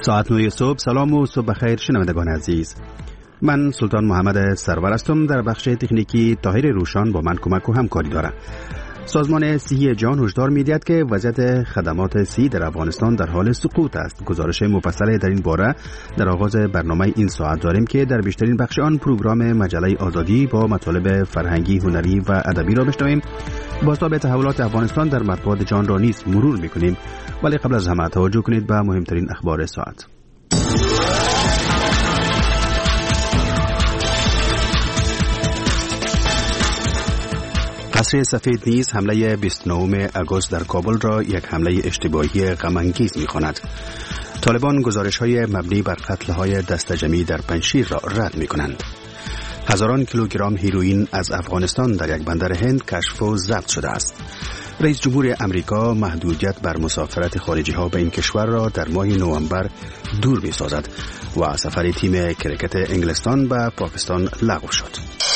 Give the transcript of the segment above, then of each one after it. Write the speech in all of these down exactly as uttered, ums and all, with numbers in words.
ساعت نه صبح. سلام و صبح بخیر شنوندگان عزیز. من سلطان محمد سرور هستم. در بخش تکنیکی طاهر روشان با من کمک و همکاری دارم. سازمان صحی جهان هشدار می‌دهد که وضعیت خدمات صحی در افغانستان در حال سقوط است. گزارش مفصل در این باره در آغاز برنامه این ساعت داریم که در بیشترین بخش آن پروگرام مجله آزادی با مطالب فرهنگی، هنری و ادبی را بشنویم. بازتاب تحولات افغانستان در مطبوعات جهان را نیز مرور می‌کنیم. ولی قبل از همه توجه کنید به مهمترین اخبار ساعت. قصر سفید نیز حمله بیست و نهم آگوست در کابل را یک حمله اشتباهی غم‌انگیز می‌خواند. طالبان گزارش‌های مبنی بر قتل‌های دسته‌جمعی در پنجشیر را رد می‌کنند. هزاران کیلوگرم هیروئین از افغانستان در یک بندر هند کشف و ضبط شده است. رئیس جمهور امریکا محدودیت بر مسافرت خارجی‌ها به این کشور را در ماه نوامبر دور می‌سازد و سفر تیم کرکت انگلستان به پاکستان لغو شد.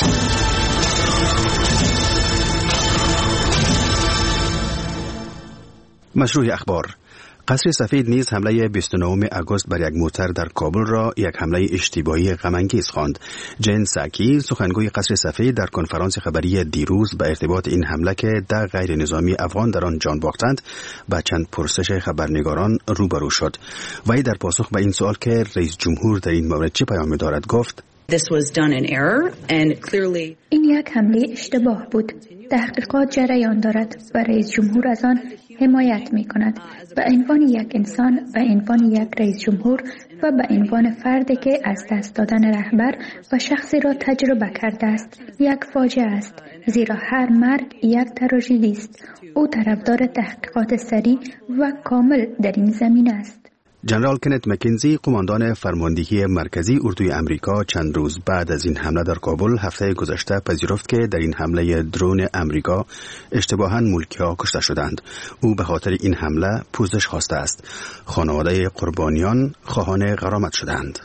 مشروع اخبار. قصر سفید نیز حمله بیست و نهم آگوست بر یک موتر در کابل را یک حمله اشتباهی غم‌انگیز خواند. جن ساکی سخنگوی قصر سفید در کنفرانس خبری دیروز به ارتباط این حمله که ده غیر نظامی افغان در آن جان باختند با چند پرسش خبرنگاران روبرو شد. وی در پاسخ به این سوال که رئیس جمهور در این مورد چه پیامی دارد گفت: This was done in error and clearly این یک حمله اشتباه بود. تحقیقات جریان دارد و رئیس جمهور از آن حمایت می کند. به عنوان یک انسان، به عنوان یک رئیس جمهور و به عنوان فردی که از دست دادن رهبر و شخصی را تجربه کرده است، یک فاجعه است. زیرا هر مرگ یک تراژدی است. او طرفدار تحقیقات سریع و کامل در این زمینه است. جنرال کنت مکنزی قماندان فرماندهی مرکزی اردوی امریکا چند روز بعد از این حمله در کابل هفته گذشته پذیرفت که در این حمله درون امریکا اشتباهاً ملکی‌ها کشته شدند. او به خاطر این حمله پوزش خواسته است. خانواده قربانیان خواهان غرامت شدند.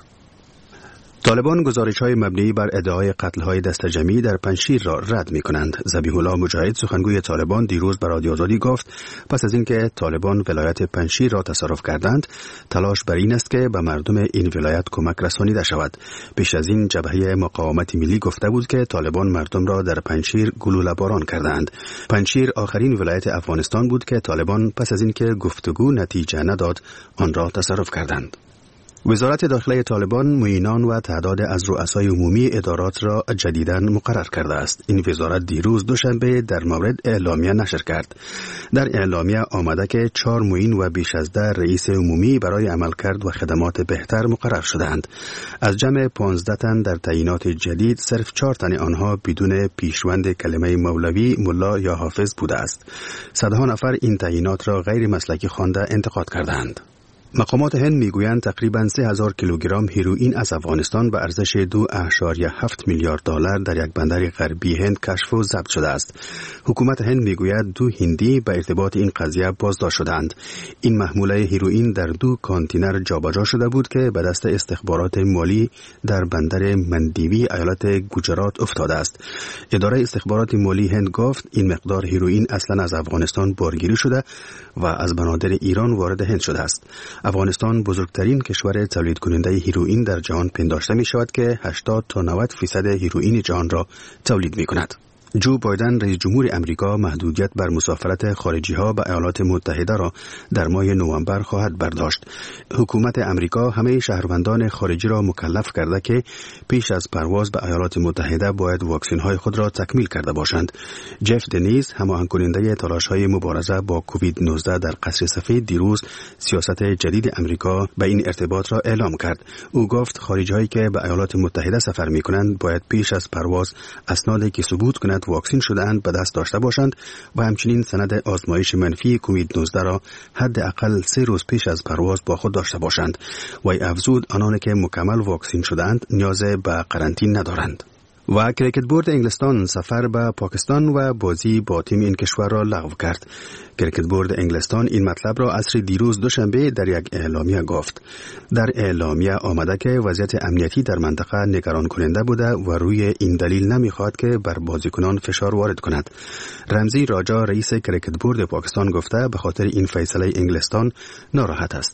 طالبان گزارش‌های مبنی بر ادعای قتل‌های دسته‌جمعی در پنجشیر را رد می‌کنند. ذبیح الله مجاهد سخنگوی طالبان دیروز به رادیو آزادی گفت پس از اینکه طالبان ولایت پنجشیر را تصرف کردند، تلاش بر این است که به مردم این ولایت کمک رسانیده شود. پیش از این جبهه مقاومت ملی گفته بود که طالبان مردم را در پنجشیر گلوله باران کردند. پنجشیر آخرین ولایت افغانستان بود که طالبان پس از اینکه گفتگو نتیجه نداد، آن را تصرف کردند. وزارت داخلی طالبان معینان و تعداد از رؤسای عمومی ادارات را جدیداً مقرر کرده است. این وزارت دیروز دوشنبه در مورد اعلامیه نشر کرد. در اعلامیه آمده که چهار معین و بیش از ده رئیس عمومی برای عملکرد و خدمات بهتر مقرر شدند. از جمع پانزده تن در تعیینات جدید صرف چهار تن آنها بدون پیشوند کلمه مولوی، ملا یا حافظ بوده است. صدها نفر این تعیینات را غیر مسلکی خوانده انتقاد کردند. مقامات هند میگویند تقریباً سه هزار کیلوگرم هیروئین از افغانستان به ارزش دو اشاریه هفت میلیارد دلار در یک بندر غربی هند کشف و ضبط شده است. حکومت هند میگوید دو هندی به ارتباط این قضیه بازداشت شدند. این محموله هیروئین در دو کانتینر جابجا شده بود که به دست استخبارات مالی در بندر مندیوی ایالت گوجرات افتاده است. اداره استخبارات مالی هند گفت این مقدار هیروئین اصلاً از افغانستان بارگیری شده و از بنادر ایران وارد هند شده است. افغانستان بزرگترین کشور تولید کننده هیروئین در جهان پنداشته می شود که هشتاد تا نود فیصد هیروئین جهان را تولید می کند. جو بایدن رئیس جمهور امریکا محدودیت بر مسافرت خارجی‌ها به ایالات متحده را در ماه نوامبر خواهد برداشت. حکومت امریکا همه شهروندان خارجی را مکلف کرده که پیش از پرواز به ایالات متحده باید واکسن‌های خود را تکمیل کرده باشند. جف دنیز هماهنگ کننده تلاش‌های مبارزه با کووید نوزده در قصر سفید دیروز سیاست جدید امریکا به این ارتباط را اعلام کرد. او گفت خارجی‌هایی که به ایالات متحده سفر می‌کنند باید پیش از پرواز اسنادی که ثبوت کند واکسین شده‌اند به دست داشته باشند و همچنین سند آزمایش منفی کووید نوزده را حداقل سه روز پیش از پرواز با خود داشته باشند. وی افزود آنان که مکمل واکسین شده‌اند نیاز به قرنطینه ندارند. و کرکت بورد انگلستان سفر به پاکستان و بازی با تیم این کشور را لغو کرد. کرکت بورد انگلستان این مطلب را عصر دیروز دوشنبه در یک اعلامیه گفت. در اعلامیه آمده که وضعیت امنیتی در منطقه نگران کننده بوده و روی این دلیل نمیخواد که بر بازیکنان فشار وارد کند. رمزی راجا رئیس کرکت بورد پاکستان گفته به خاطر این فیصله انگلستان ناراحت است.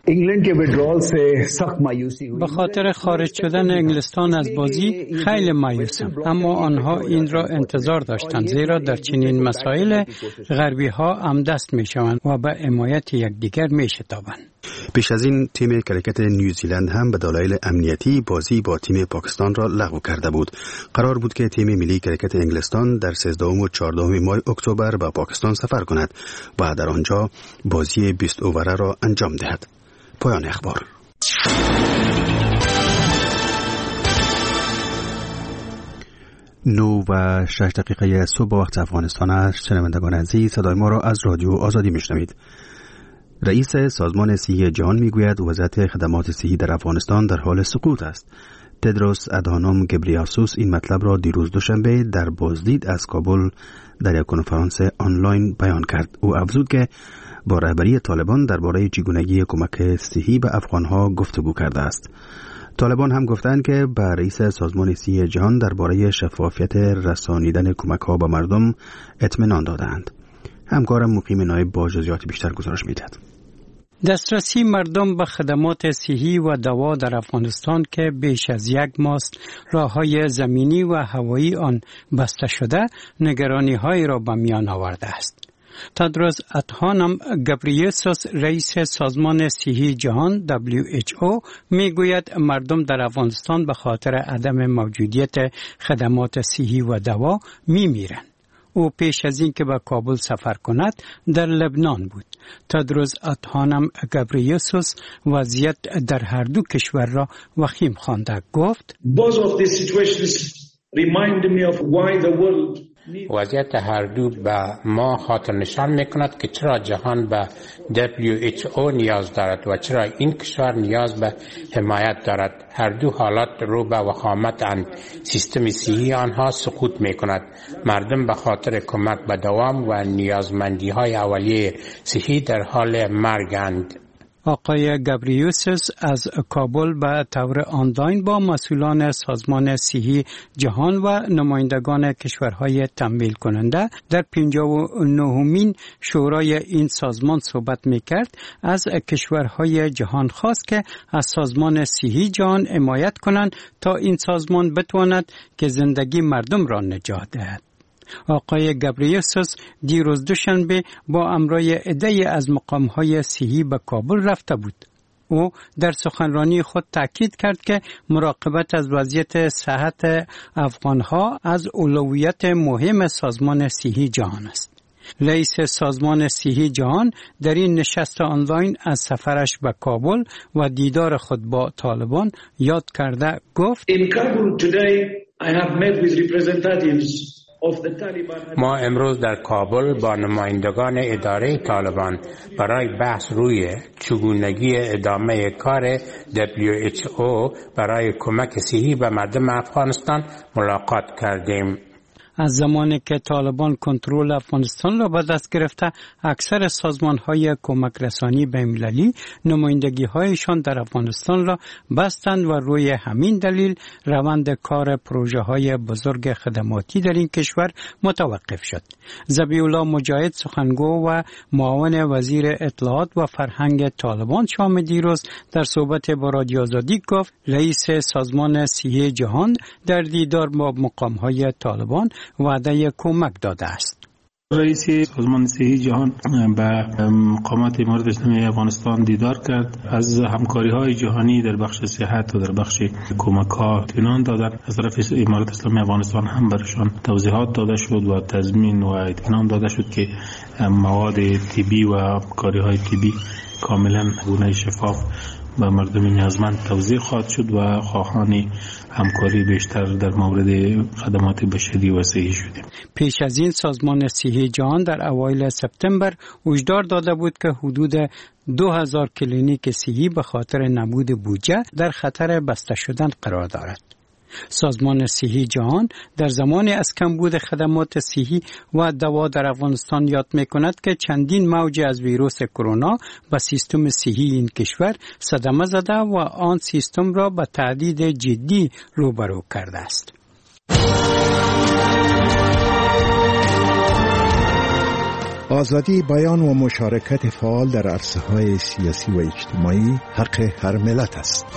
England के withdrawal से सख्त मायूसी हुई. به خاطر خارج شدن انگلستان از بازی خیلی مایوسم، اما آنها این را انتظار داشتند، زیرا در چنین مسائل غربی ها هم دست می شوند و به حمایت یکدیگر می شتابند. پیش از این تیم کرکت نیوزیلند هم به دلایل امنیتی بازی با تیم پاکستان را لغو کرده بود. قرار بود که تیم ملی کرکت انگلستان در سیزدهم و چهاردهم ماه اکتبر به پاکستان سفر کند و در آنجا بازی بیست اووره را انجام دهد. پایان اخبار. نو و شش دقیقه صبح وقت افغانستان است. شنوندگان عزیز، صدای ما را از رادیو آزادی میشنوید. رئیس سازمان صحی جهان میگوید وضعیت خدمات صحی در افغانستان در حال سقوط است. تدروس ادهانوم گبریاسوس این مطلب را دیروز دوشنبه در بازدید از کابل در یک کنفرانس آنلاین بیان کرد. او افزود که با رهبری طالبان درباره چگونگی کمک صحی به افغانها گفتگو کرده است. طالبان هم گفتند که به رئیس سازمان صحی جهان درباره شفافیت رسانیدن کمک‌ها به مردم اطمینان دادند. همکارم مقیم نایب با جزئیات بیشتر گزارش می‌دهد. دسترسی مردم به خدمات صحی و دوا در افغانستان که بیش از یک ماه راه‌های زمینی و هوایی آن بسته شده، نگرانی‌هایی را به میان آورده است. تدروس ادهانوم گبریاسوس رئیس سازمان صحی جهان دبلیو اچ او میگوید مردم در افغانستان به خاطر عدم موجودیت خدمات صحی و دوا میمیرند. او پیش از این که به کابل سفر کند در لبنان بود. تدروس ادهانوم گبریاسوس وضعیت در هر دو کشور را وخیم خوانده. گفت Both of these situations remind me of why the world وضعیت هر دو به ما خاطر نشان میکند که چرا جهان به دبلیو اچ او نیاز دارد و چرا این کشور نیاز به حمایت دارد. هر دو حالات رو به وخامت اند. سیستم صحی آنها سقوط میکند. مردم به خاطر کمک به دوام و نیازمندی های اولیه صحی در حال مرگند. آقای گبریاسوس از کابل به طور آنلاین با مسئولان سازمان صحی جهان و نمایندگان کشورهای تمویل کننده در پنجاه و نهمین شورای این سازمان صحبت میکرد. از کشورهای جهان خواست که از سازمان صحی جهان حمایت کنند تا این سازمان بتواند که زندگی مردم را نجات دهد. آقای گبریاسوس دیروز دوشنبه با امرای عده‌ای از مقام‌های صحی به کابل رفته بود. او در سخنرانی خود تاکید کرد که مراقبت از وضعیت صحت افغان‌ها از اولویت مهم سازمان صحی جهان است. رئیس سازمان صحی جهان در این نشست آنلاین از سفرش به کابل و دیدار خود با طالبان یاد کرده. گفت In Kabul today I have met with representatives ما امروز در کابل با نمایندگان اداره طالبان برای بحث روی چگونگی ادامه کار دبلیو اچ او برای کمک صحی به مردم افغانستان ملاقات کردیم. از زمانی که طالبان کنترل افغانستان را به دست گرفته، اکثر سازمان‌های کمک رسانی بین‌المللی نمایندگی‌هایشان در افغانستان را بستند و روی همین دلیل روند کار پروژه‌های بزرگ خدماتی در این کشور متوقف شد. ذبیح الله مجاهد سخنگو و معاون وزیر اطلاعات و فرهنگ طالبان شام دیروز در صحبت با رادیو آزادی گفت رئیس سازمان صحی جهان در دیدار با مقام‌های طالبان وعده کمک داده است. رئیس سازمان صحی جهان به مقامات امارت اسلامی افغانستان دیدار کرد. از همکاری‌های جهانی در بخش صحت و در بخش کمک‌ها اطمینان دادند. از طرف امارت اسلامی افغانستان هم برشان توضیحات داده شد و تضمین و اطمینان داده شد که مواد طبی و کاری‌های طبی کاملا گونه شفاف به مردم نیازمند توزیع خواهد شد و خواهان همکاری بیشتر در مورد خدمات بشری و صحی شده. پیش از این سازمان صحی جهان در اوایل سپتامبر هشدار داده بود که حدود دو هزار کلینیک صحی به خاطر نبود بودجه در خطر بسته شدن قرار دارد. سازمان صحی جهان در زمانی از کمبود خدمات صحی و دوا در افغانستان یاد می‌کند که چندین موج از ویروس کرونا به سیستم صحی این کشور صدمه زده و آن سیستم را به تهدید جدی روبرو کرده است. آزادی بیان و مشارکت فعال در عرصه‌های سیاسی و اجتماعی حق هر ملت است.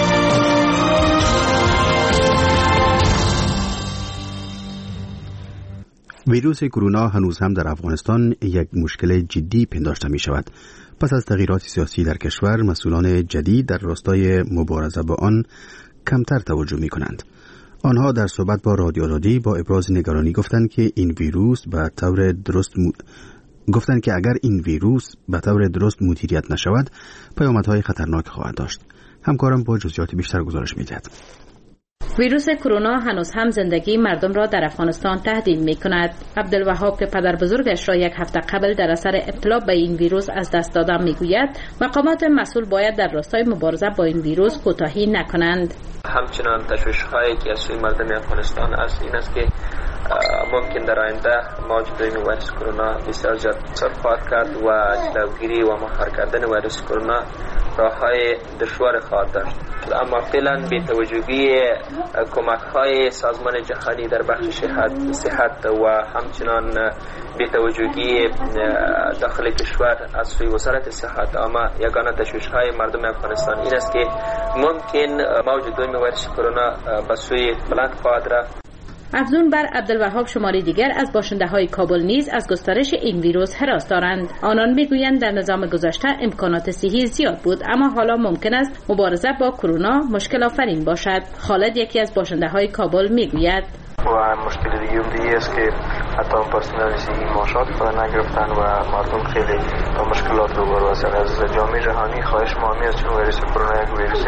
ویروس کرونا هنوز هم در افغانستان یک مشکل جدی پنداشته می شود. پس از تغییرات سیاسی در کشور، مسئولان جدید در راستای مبارزه با آن کمتر توجه می کنند. آنها در صحبت با رادیو آزادی با ابراز نگرانی گفتند که این ویروس به طور درست م... گفتند که اگر این ویروس به طور درست مدیریت نشود، پیامدهای خطرناک خواهد داشت. همکارم با جزئیات بیشتر گزارش می‌دهد. ویروس کرونا هنوز هم زندگی مردم را در افغانستان تهدید می کند. عبدالوهاب که پدر بزرگش را یک هفته قبل در اثر ابتلا به این ویروس از دست دادن می گوید مقامات مسئول باید در راستای مبارزه با این ویروس کوتاهی نکنند. همچنان تشویش‌هایی که از سوی مردم افغانستان است این است که ممکن در آینده موج دوم ویروس کرونا بسیار زیاد سرخواد کرد و جلوگیری و مهار کردن ویروس کرونا راه‌های دشوار خواهد داشت. اما فعلا بی توجهی کمک‌های سازمان جهانی در بخش صحت صحت و همچنان بی توجهی داخل کشور از سوی وزارت صحت، اما یگانه تشویش‌های مردم افغانستان این است که ممکن موج دوم ویروس کرونا به سوی بلند خواهد رفت. افزون بر عبدالوهاب شماری دیگر از باشنده های کابل نیز از گسترش این ویروس هراس دارند. آنان میگویند در نظام گذشته امکانات صحی زیاد بود، اما حالا ممکن است مبارزه با کرونا مشکل آفرین باشد. خالد یکی از باشنده های کابل میگوید و مشکل دیگه هم دیگه است که حتی پرسنل صحی معاشات نگرفتن و مردم خیلی با مشکلات روبرو هستند. از جامعه جهانی خواهش ما همی است چون ویروس کرونا یک ویروس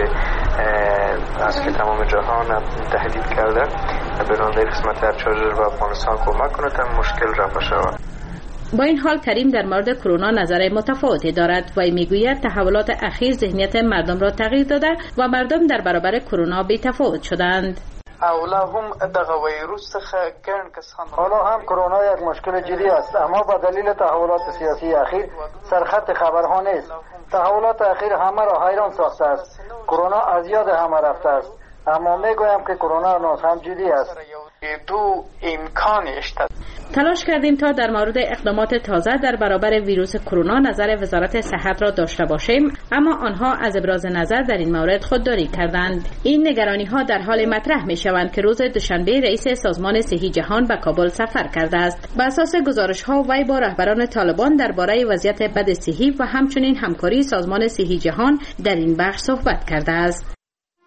است که تمام جهان تهدید کرده، بنابراین قسمت در چارجر و افغانستان کمک کنه تا مشکل رفع شود. با این حال کریم در مورد کرونا نظر متفاوتی دارد و میگوید تحولات اخیر ذهنیت مردم را تغییر داده و مردم در برابر کرونا بی‌تفاوت شدند. اولا هم دغه ویروس څخه ګڼ کسان حالا هم کرونا یک مشکل جدی است، اما با دلیل تحولات سیاسی اخیر سرخط خبرها نیست. تحولات اخیر همه را حیران ساخته است. کرونا از یاد همه رفته است، اما میگویم که کرونا هنوز هم جدی است. دو امکان است. تلاش کردیم تا در مورد اقدامات تازه در برابر ویروس کرونا نظر وزارت صحت را داشته باشیم، اما آنها از ابراز نظر در این مورد خودداری کردند. این نگرانی ها در حال مطرح می شوند که روز دوشنبه رئیس سازمان صحی جهان به کابل سفر کرده است. بر اساس گزارش ها وی با رهبران طالبان درباره وضعیت بد صحی و همچنین همکاری سازمان صحی جهان در این بخش صحبت کرده است.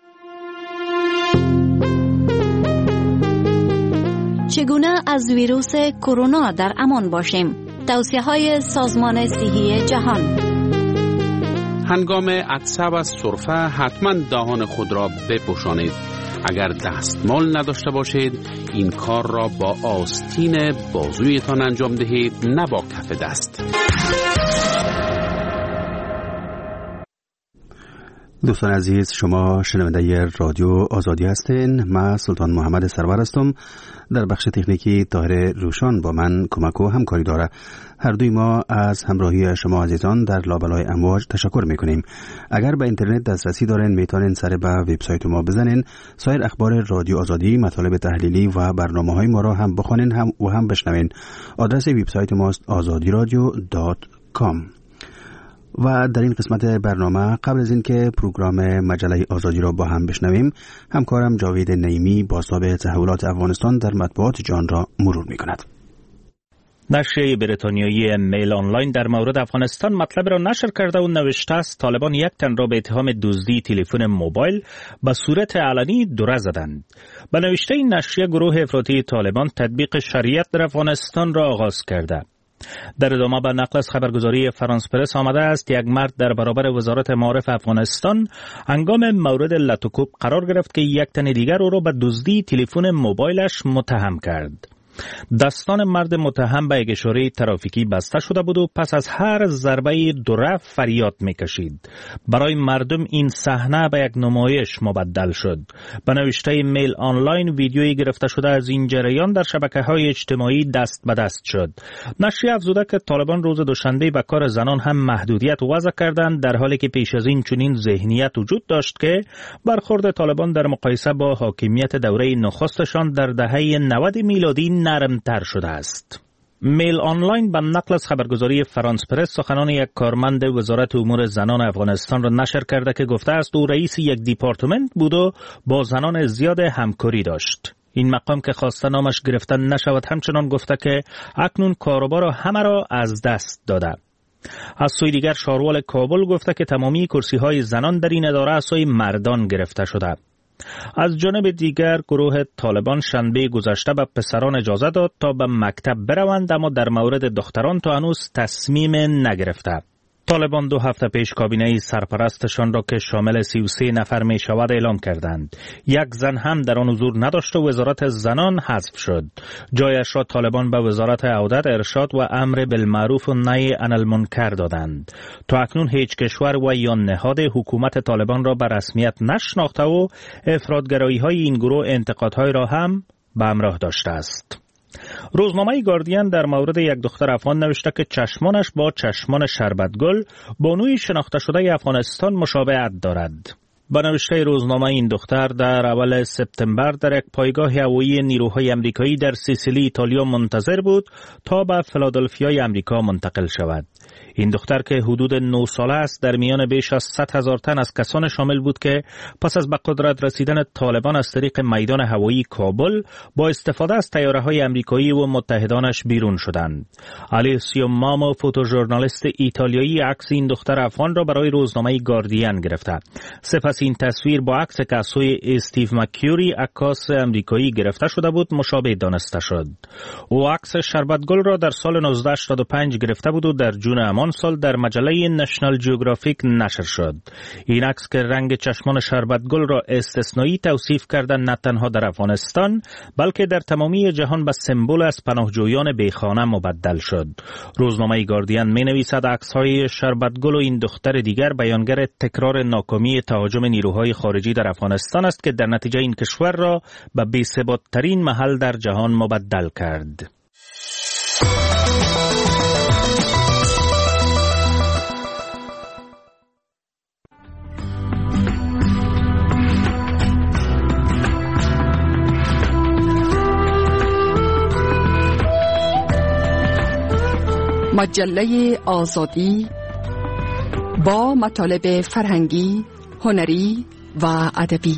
چگونه از ویروس کرونا در امان باشیم؟ توصیه‌های سازمان صحی جهان. هنگام عطسه و سرفه حتما دهان خود را بپوشانید. اگر دستمال نداشته باشید این کار را با آستین بازویتان انجام دهید، نه با کف دست. دوستان عزیز، شما شنونده رادیو آزادی هستین. من سلطان محمد سرور هستم. در بخش تکنیکی طاهر روشان با من کمک و همکاری داره. هر دوی ما از همراهی شما عزیزان در لابلای امواج تشکر میکنیم. اگر به اینترنت دسترسی دارین میتونین سر به وبسایت ما بزنین. سایر اخبار رادیو آزادی، مطالب تحلیلی و برنامه‌های ما را هم بخونین هم و هم بشنوین. آدرس وبسایت ماست آزادی رادیو دات کام. و در این قسمت برنامه قبل از اینکه پروگرام مجله آزادی را با هم بشنویم، همکارم جاوید نعیمی بازتاب تحولات افغانستان در مطبوعات جهان را مرور می‌کند. نشریه بریتانیایی میل آنلاین در مورد افغانستان مطلب را نشر کرده و نوشته است طالبان یک تن را به اتهام دزدی تلفن موبایل به صورت علنی دوره زدند. به نوشته این نشریه گروه افراطی طالبان تطبیق شریعت در افغانستان را آغاز کرده. در ادامه به نقل از خبرگزاری فرانس پرس آمده است یک مرد در برابر وزارت معارف افغانستان هنگام مورد لطوکوب قرار گرفت که یک تن دیگر او را به دزدی تلفن موبایلش متهم کرد. دستان مرد متهم به یک اشاره ترافیکی بسته شده بود و پس از هر ضربه دوره فریاد میکشید. برای مردم این صحنه به یک نمایش مبدل شد. به نوشته میل آنلاین ویدیویی گرفته شده از این جریان در شبکه‌های اجتماعی دست به دست شد. نشریه افزوده که طالبان روز دوشنبه به کار زنان هم محدودیت وضع کردند، در حالی که پیش از این چنین ذهنیت وجود داشت که برخورد طالبان در مقایسه با حاکمیت دوره نخستشان در دهه نود میلادی نرمتر شده است. میل آنلاین به نقل از خبرگزاری فرانس پرس سخنان یک کارمند وزارت امور زنان افغانستان را نشر کرده که گفته است او رئیس یک دیپارتمنت بود و با زنان زیاد همکاری داشت. این مقام که خواسته نامش گرفته نشود همچنان گفته که اکنون کاروبار همه را از دست داده. از سوی دیگر شاروال کابل گفته که تمامی کرسی های زنان در این اداره از سوی مردان گرفته شده. از جانب دیگر گروه طالبان شنبه گذشته به پسران اجازه داد تا به مکتب بروند، اما در مورد دختران تا هنوز تصمیم نگرفته. طالبان دو هفته پیش کابینه سرپرستشان را که شامل سی و سه نفر می شود اعلام کردند. یک زن هم در آن حضور نداشت و وزارت زنان حذف شد. جایش را طالبان به وزارت عودت، ارشاد و امر بالمعروف و نهی عن المنکر دادند. تا اکنون هیچ کشور و یا نهاد حکومت طالبان را به رسمیت نشناخته و افراطگرایی های این گروه انتقادهای را هم به همراه داشته است. روزنامه گاردین در مورد یک دختر افغان نوشته که چشمانش با چشمان شربتگل بانوی شناخته شده افغانستان مشابهت دارد. با نوشته روزنامه این دختر در اول سپتامبر در یک پایگاه هوایی نیروهای امریکایی در سیسیلی ایتالیا منتظر بود تا به فیلادلفیای امریکا منتقل شود. این دختر که حدود نه ساله است در میان بیش از صد هزار تن از کسان شامل بود که پس از به قدرت رسیدن طالبان از طریق میدان هوایی کابل با استفاده از طیاره‌های امریکایی و متحدانش بیرون شدند. آلیسیو مامو، فوتوژورنالیست ایتالیایی، عکس این دختر افغان را برای روزنامه گاردین گرفته. سپس این تصویر با عکس که از سوی استیو مکیوری، عکاس امریکایی گرفته شده بود، مشابه دانسته شد. او عکس شربتگل را در سال نوزده هشتاد و پنج گرفته بود و در جون همان سال در مجله نشنال جیوگرافیک نشر شد. این عکس که رنگ چشمان شربتگل را استثنایی توصیف کرده نه تنها در افغانستان بلکه در تمامی جهان به سمبل از پناهجویان بیخانه مبدل شد. روزنامه گاردین می نویسد عکس‌های شربتگل و این دختر دیگر بیانگر تکرار ناکامی تهاجم نیروهای خارجی در افغانستان است که در نتیجه این کشور را به بی‌ثبات‌ترین محل در جهان مبدل کرد. مجله آزادی با مطالب فرهنگی، هنری و ادبی.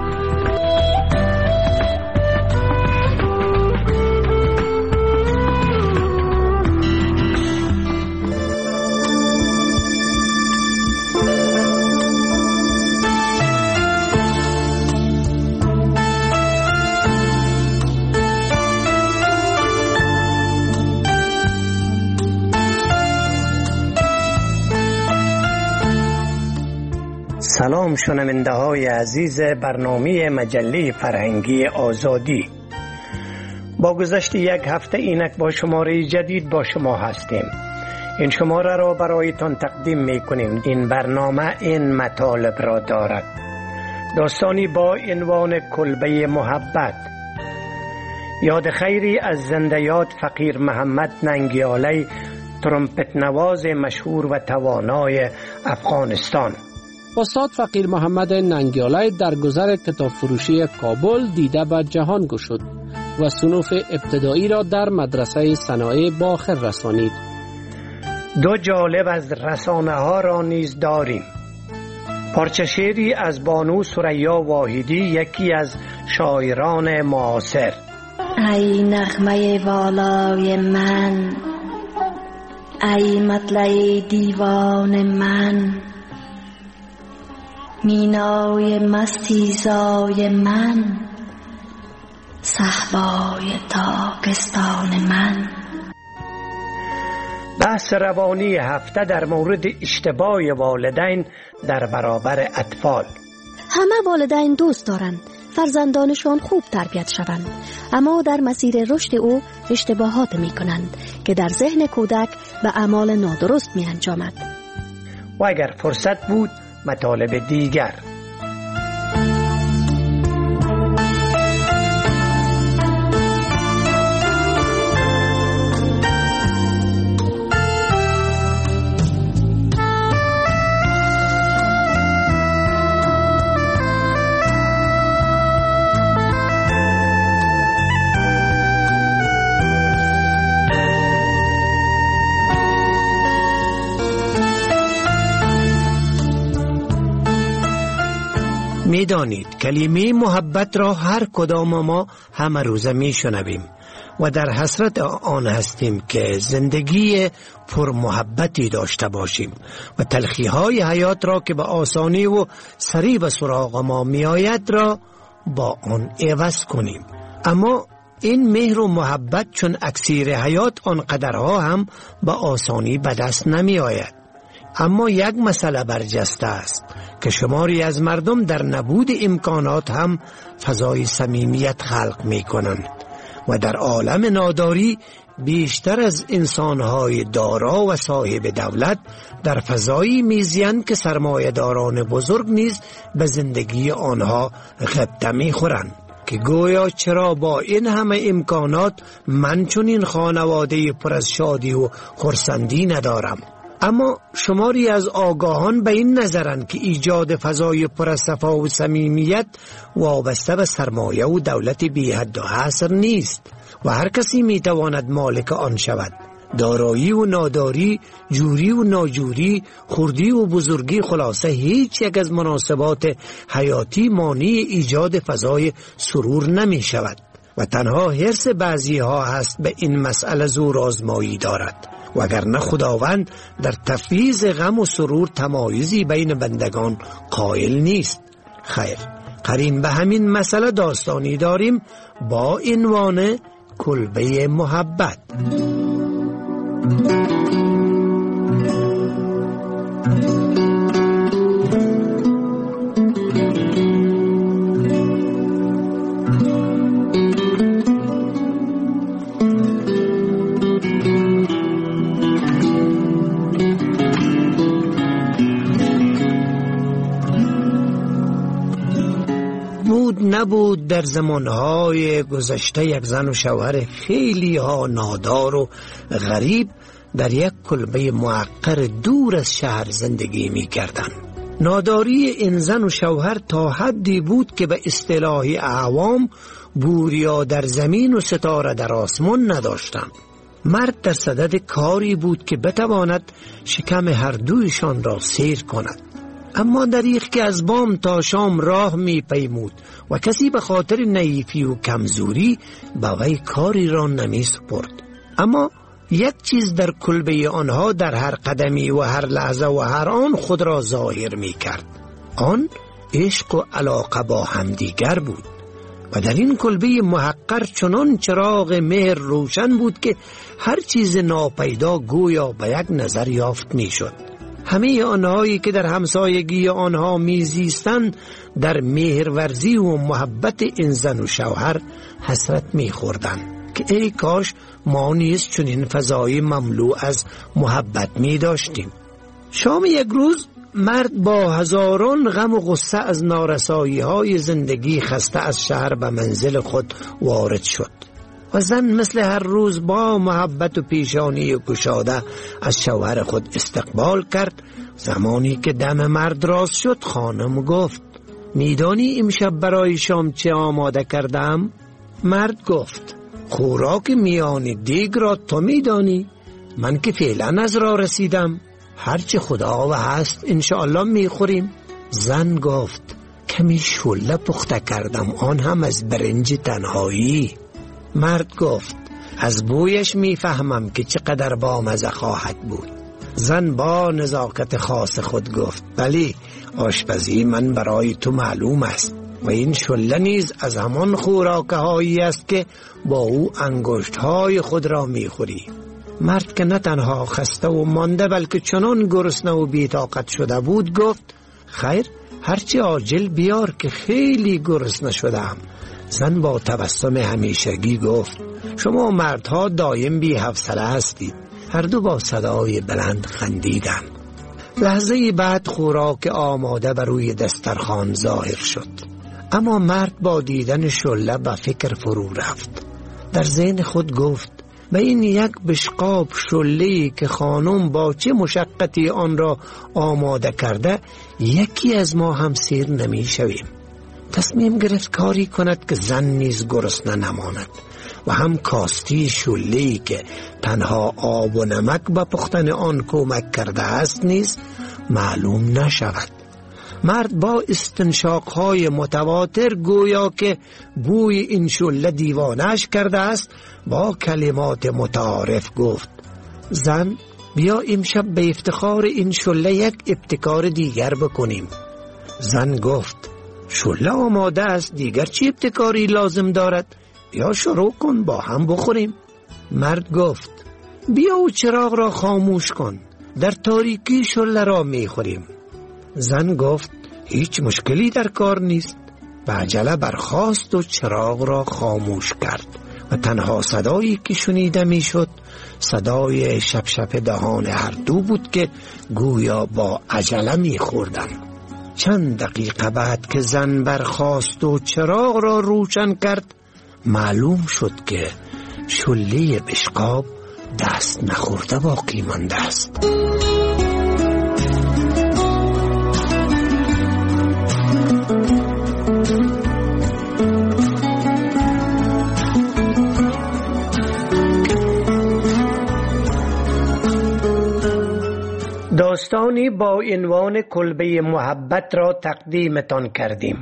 سلام شنونده های عزیز برنامه مجله فرهنگی آزادی. با گذشت یک هفته اینک با شماره جدید با شما هستیم. این شماره را برایتان تقدیم می کنیم. این برنامه این مطالب را دارد: داستانی با عنوان کلبه محبت، یاد خیری از زنده یاد فقیر محمد ننگیالی، ترمپت نواز مشهور و توانای افغانستان. استاد فقیر محمد ننگیالی در گذر کتاب فروشی کابل دیده به جهان گشود و صنوف ابتدایی را در مدرسه صنایع به آخر رسانید. دو جالب از رسانه ها را نیز داریم. پارچه شعری از بانو ثریا واحدی، یکی از شاعران معاصر. ای نغمه والای من، ای مطلع دیوان من، مینای مستیزای من، صحبای تاکستان من. بحث روانی هفته در مورد اشتباه والدین در برابر اطفال. همه والدین دوست دارند فرزندانشان خوب تربیت شوند، اما در مسیر رشد او اشتباهات می کنند که در ذهن کودک به اعمال نادرست می انجامد. و اگر فرصت بود مطالب دیگر. میدانید کلمه محبت را هر کدام ما همه روزه میشنویم و در حسرت آن هستیم که زندگی پر محبتی داشته باشیم و تلخی های حیات را که به آسانی و سریع به سراغ ما می آید را با آن عوض کنیم. اما این مهر و محبت چون اکسیر حیات آنقدرها هم به آسانی به دست نمی آید. اما یک مسئله برجسته است که شماری از مردم در نبود امکانات هم فضای صمیمیت خلق می کنند و در عالم ناداری بیشتر از انسانهای دارا و صاحب دولت در فضایی میزیند که سرمایه‌داران بزرگ نیز به زندگی آنها غبطه میخورند که گویا چرا با این همه امکانات من چون این خانواده پر از شادی و خرسندی ندارم. اما شماری از آگاهان به این نظرند که ایجاد فضای پر از صفا و صمیمیت وابسته به سرمایه و دولت بی حد و حصر نیست و هر کسی میتواند مالک آن شود. دارایی و ناداری، جوری و ناجوری، خردی و بزرگی، خلاصه هیچ یک از مناسبات حیاتی مانع ایجاد فضای سرور نمی شود و تنها حرص بعضی ها هست به این مسئله زور آزمایی دارد، وگرنه خداوند در تفویض غم و سرور تمایزی بین بندگان قائل نیست. خیر، قرین به همین مسئله داستانی داریم با عنوان کلبه محبت. نبود در زمانهای گذشته یک زن و شوهر خیلی ها نادار و غریب در یک کلبه معقر دور از شهر زندگی می کردن. ناداری این زن و شوهر تا حدی بود که به اصطلاح عوام بوریا در زمین و ستاره در آسمان نداشتند. مرد در صدد کاری بود که بتواند شکم هر دویشان را سیر کند، اما دریغ که از بام تا شام راه می پیمود و کسی به خاطر نحیفی و کمزوری به وی کاری را نمی سپرد. اما یک چیز در کلبه آنها در هر قدمی و هر لحظه و هر آن خود را ظاهر می کرد. آن عشق و علاقه با همدیگر بود و در این کلبه محقر چنان چراغ مهر روشن بود که هر چیز ناپیدا گویا به یک نظر یافت می شد. همه آنهایی که در همسایگی آنها میزیستند در مهرورزی و محبت این زن و شوهر حسرت میخوردند که ای کاش ما نیز چنین فضای مملو از محبت می داشتیم. شام یک روز مرد با هزاران غم و غصه از نارسایی های زندگی خسته از شهر به منزل خود وارد شد و زن مثل هر روز با محبت و پیشانی گشاده از شوهر خود استقبال کرد. زمانی که دم مرد راست شد خانم گفت میدانی امشب برای شام چه آماده کردم؟ مرد گفت خوراک میانی دیگ را تو میدانی، من که فعلا از راه رسیدم، هرچه خدا و هست انشاءالله میخوریم. زن گفت کمی شله پخته کردم، آن هم از برنج تنهایی. مرد گفت از بویش میفهمم که چقدر بامزه خواهد بود. زن با نزاکت خاص خود گفت بلی، آشپزی من برای تو معلوم است و این شله نیز از همان خوراک هایی است که با او انگشت های خود را میخوری. مرد که نه تنها خسته و مانده بلکه چنان گرسنه و بی‌طاقت شده بود گفت خیر، هرچی عاجل بیار که خیلی گرسنه شدم. زن با تبسم همیشگی گفت شما مردها دایم بی حوصله هستید. هر دو با صدای بلند خندیدند. لحظه بعد خوراک آماده بر روی دسترخوان ظاهر شد، اما مرد با دیدن شله به فکر فرو رفت. در ذهن خود گفت به این یک بشقاب شله‌ای که خانم با چه مشقتی آن را آماده کرده یکی از ما هم سیر نمی شویم. تصمیم گرفت کاری کند که زن نیز گرسنه نماند و هم کاستی شله‌ای که تنها آب و نمک به پختن آن کمک کرده است نیز معلوم نشود. مرد با استنشاقهای متواتر گویا که بوی این شله دیوانش کرده است با کلمات متعارف گفت: زن، بیا امشب به افتخار این شله یک ابتکار دیگر بکنیم. زن گفت: شله آماده است، دیگر چی ابتکاری لازم دارد؟ بیا شروع کن با هم بخوریم. مرد گفت: بیا و چراغ را خاموش کن، در تاریکی شله را میخوریم. زن گفت: هیچ مشکلی در کار نیست. به عجله برخاست و چراغ را خاموش کرد و تنها صدایی که شنیده میشد صدای شپ شپ دهان هر دو بود که گویا با عجله میخوردن. چند دقیقه بعد که زن برخاست و چراغ را روشن کرد، معلوم شد که شله بشقاب دست نخورده باقی مانده است. داستانی با عنوان کلبه محبت را تقدیمتان کردیم.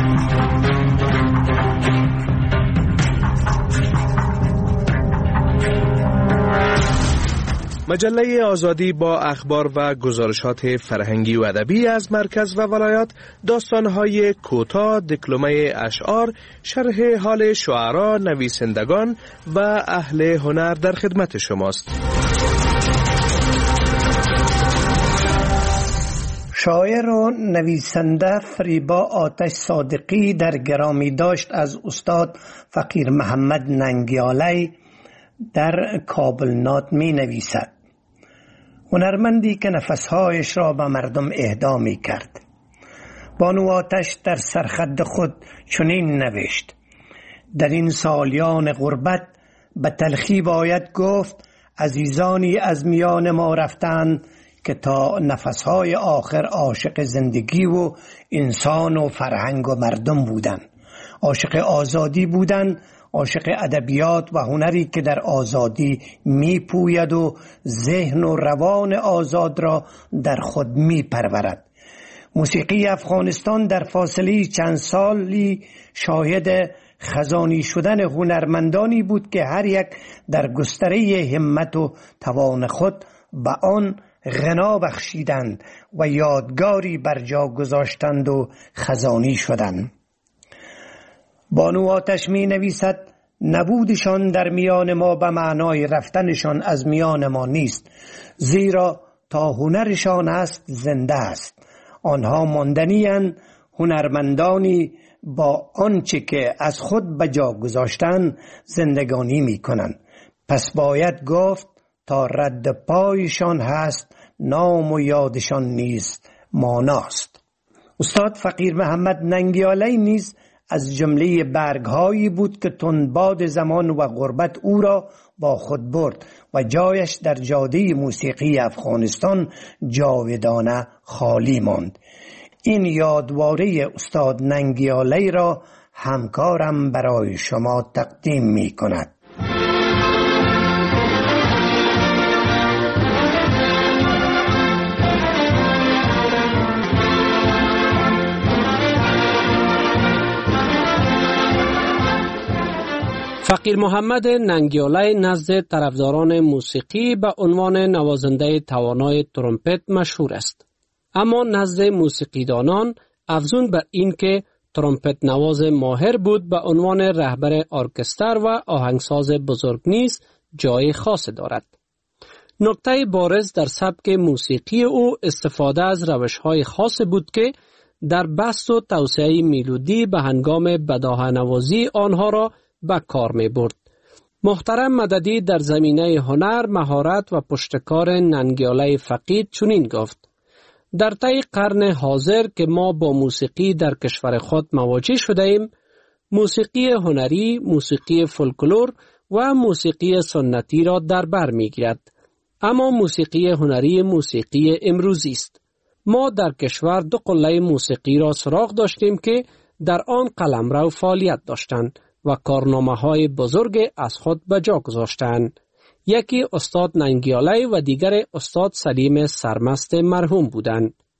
مجله آزادی با اخبار و گزارشات فرهنگی و ادبی از مرکز و ولایات، داستان‌های کوتاه، دکلمه اشعار، شرح حال شعرا، نویسندگان و اهل هنر در خدمت شماست. شاعر و نویسنده فریبا آتش صادقی در گرامی داشت از استاد فقیر محمد ننگیالی در کابل نات می نویسد: هنرمندی که نفسهایش را به مردم اهدا می کرد. بانو آتش در سرخط خود چنین نوشت: در این سالیان غربت به تلخی باید گفت عزیزانی از میان ما رفتند که تا نفسهای آخر عاشق زندگی و انسان و فرهنگ و مردم بودند. عاشق آزادی بودند، عاشق ادبیات و هنری که در آزادی می پوید و ذهن و روان آزاد را در خود می پرورد. موسیقی افغانستان در فاصله چند سالی شاهد خزانی شدن هنرمندانی بود که هر یک در گستره همت و توان خود به آن غنا بخشیدند و یادگاری بر جا گذاشتند و خزانی شدند. بانو آتش می نویسد: نبودشان در میان ما به معنای رفتنشان از میان ما نیست، زیرا تا هنرشان است زنده است. آنها ماندنی‌اند، هنرمندانی با آنچه که از خود به جا گذاشتند زندگانی می کنند. پس باید گفت تا رد پایشان هست نام و یادشان نیست ماناست. استاد فقیر محمد ننگیالی نیز از جمله برگهایی بود که تندباد زمان و غربت او را با خود برد و جایش در جاده موسیقی افغانستان جاودانه خالی ماند. این یادواره استاد ننگیالی را همکارم برای شما تقدیم می کند. فقیر محمد ننگیالی نزد طرفداران موسیقی به عنوان نوازنده توانای ترومپت مشهور است. اما نزد موسیقیدانان افزون بر این که ترومپت نواز ماهر بود به عنوان رهبر ارکستر و آهنگساز بزرگ نیز جای خاص دارد. نکته بارز در سبک موسیقی او استفاده از روش‌های خاص بود که در بست و توسعه میلودی به هنگام بداهه نوازی آنها را به کار می برد. محترم مددی در زمینه هنر، مهارت و پشتکار ننگیالی فقید چنین گفت: در طی قرن حاضر که ما با موسیقی در کشور خود مواجه شده ایم، موسیقی هنری، موسیقی فولکلور و موسیقی سنتی را در بر می گیرد. اما موسیقی هنری موسیقی امروزی است. ما در کشور دو قله موسیقی را سراغ داشتیم که در آن قلمرو فعالیت داشتند و کارنامه های بزرگ از خود به جا گذاشتند. یکی استاد ننگیالی و دیگر استاد سلیم سرمست مرحوم بودند.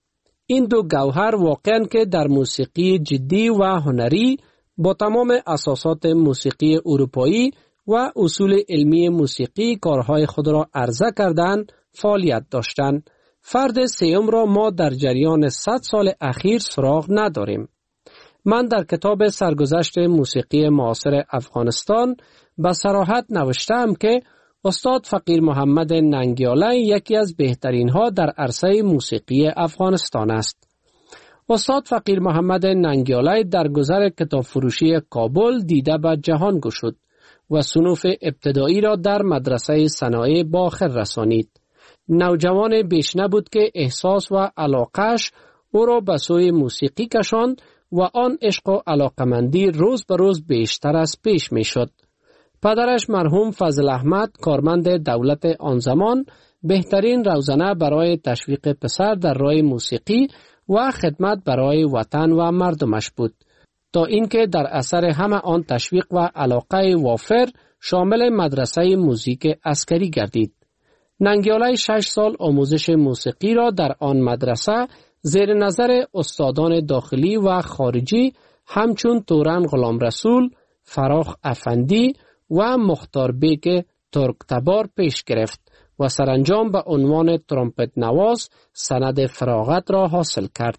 این دو گوهر واقعاً که در موسیقی جدی و هنری با تمام اساسات موسیقی اروپایی و اصول علمی موسیقی کارهای خود را عرضه کردند فعالیت داشتند. فرد سیوم را ما در جریان صد سال اخیر سراغ نداریم. من در کتاب سرگذشت موسیقی معاصر افغانستان به صراحت نوشتم که استاد فقیر محمد ننگیالی یکی از بهترین ها در عرصه موسیقی افغانستان است. استاد فقیر محمد ننگیالی در گذر کتاب فروشی کابل دیده به جهان گشود و صنوف ابتدایی را در مدرسه صنایع به آخر رسانید. نوجوان بیش نبود که احساس و علاقش او را به سوی موسیقی کشاند و آن عشق و علاقمندی روز به روز بیشتر از پیش می شد. پدرش مرحوم فضل احمد کارمند دولت آن زمان بهترین روزنه برای تشویق پسر در راه موسیقی و خدمت برای وطن و مردمش بود تا اینکه در اثر همه آن تشویق و علاقه وافر شامل مدرسه موزیک عسکری گردید. ننگیالی شش سال آموزش موسیقی را در آن مدرسه زیر نظر استادان داخلی و خارجی همچون تورن غلام رسول، فراخ افندی و مختار بیگ ترک تبار پیش گرفت و سرانجام به عنوان ترومپت نواز سند فراغت را حاصل کرد.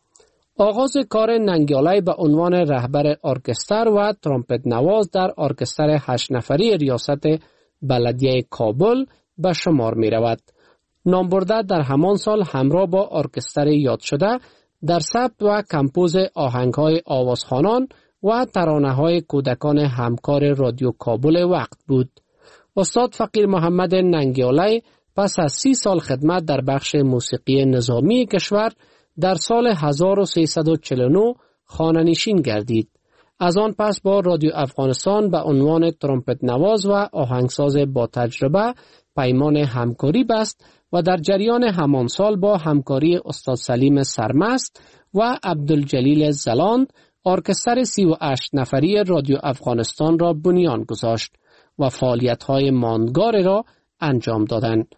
آغاز کار ننگیالی به عنوان رهبر ارکستر و ترومپت نواز در ارکستر هشت نفری ریاست بلدیه کابل به شمار می رود. نامبرده در همان سال همراه با ارکستر یاد شده در ثبت و کمپوز آهنگ‌های آوازخوانان و ترانه‌های کودکان همکار رادیو کابل وقت بود. استاد فقیر محمد ننگیالی پس از سی سال خدمت در بخش موسیقی نظامی کشور در سال هزار و سیصد و چهل و نه خانه‌نشین گردید. از آن پس با رادیو افغانستان به عنوان ترومپت نواز و آهنگساز با تجربه پیمان همکاری بست و در جریان همان سال با همکاری استاد سلیم سرمست و عبدالجلیل زلاند ارکستر سی و هشت نفری رادیو افغانستان را بنیان گذاشت و فعالیت‌های ماندگار را انجام دادند.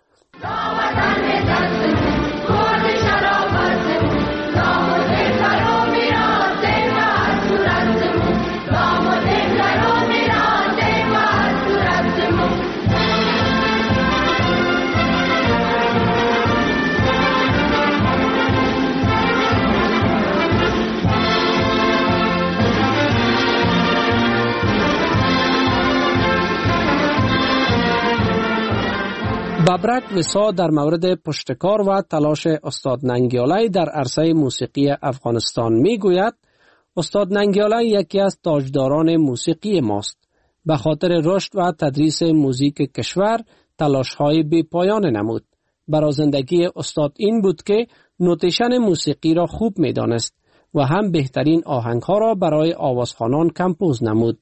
ببرک وسا در مورد پشتکار و تلاش استاد ننگیالی در عرصه موسیقی افغانستان می گوید استاد ننگیالی یکی از تاجداران موسیقی ماست. به خاطر رشد و تدریس موزیک کشور تلاش‌های بی پایان نمود. برای زندگی استاد این بود که نوتیشن موسیقی را خوب می دانست و هم بهترین آهنگ‌ها را برای آوازخوانان کمپوز نمود.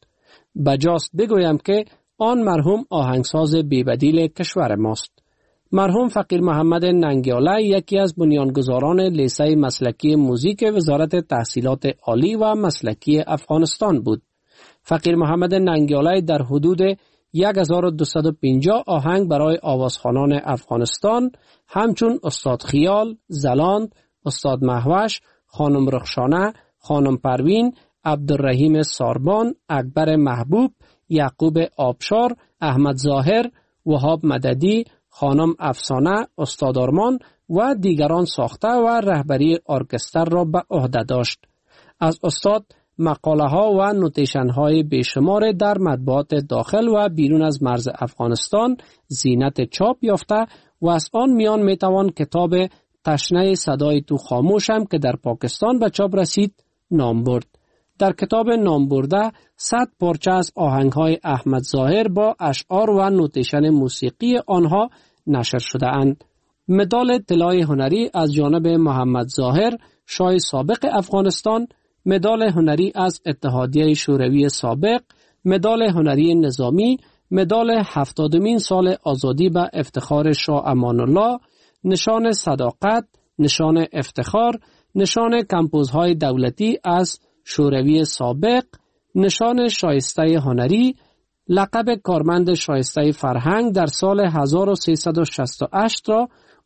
بجاست بگویم که آن مرحوم آهنگساز بی‌بدیل کشور ماست. مرحوم فقیر محمد ننگیالی یکی از بنیانگذاران لیسه مسلکی موزیک وزارت تحصیلات عالی و مسلکی افغانستان بود. فقیر محمد ننگیالی در حدود هزار و دویست و پنجاه آهنگ برای آوازخوانان افغانستان همچون استاد خیال، زلاند، استاد مهوش، خانم رخشانه، خانم پروین، عبدالرحیم ساربان، اکبر محبوب، یعقوب آبشار، احمد ظاهر، وهاب مددی، خانم افسانه، استاد آرمان و دیگران ساخته و رهبری ارکستر را به عهده داشت. از استاد مقاله ها و نوتیشن های بیشمار در مطبوعات داخل و بیرون از مرز افغانستان زینت چاپ یافته و از آن میان میتوان کتاب تشنه صدای تو خاموشم که در پاکستان به چاپ رسید نام برد. در کتاب نام برده صد پارچه از آهنگ‌های احمد ظاهر با اشعار و نوتیشن موسیقی آنها نشر شده اند. مدال طلای هنری از جانب محمد ظاهر شاه سابق افغانستان، مدال هنری از اتحادیه شوروی سابق، مدال هنری نظامی، مدال هفتادمین سال آزادی به افتخار شاه امان الله، نشان صداقت، نشان افتخار، نشان کمپوزهای دولتی از شوروی سابق، نشان شایسته هنری، لقب کارمند شایسته فرهنگ در سال هزار و سیصد و شصت و هشت را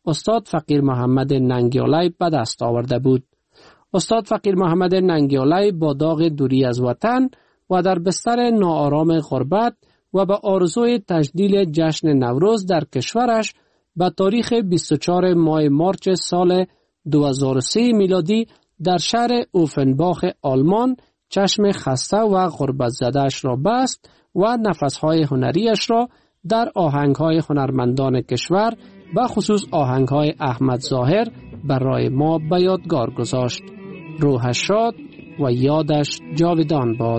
استاد فقیر محمد ننگیالای به دست آورده بود. استاد فقیر محمد ننگیالای با داغ دوری از وطن و در بستر ناآرام غربت و به آرزوی تجلیل جشن نوروز در کشورش به تاریخ بیست و چهارم ماه مارچ سال دو هزار و سه میلادی در شهر اوفنباخ آلمان چشم خسته و غربت زده‌اش را بست و نفسهای هنریش را در آهنگهای هنرمندان کشور به خصوص آهنگهای احمد ظاهر برای ما به یادگار گذاشت. روحش شاد و یادش جاودان باد.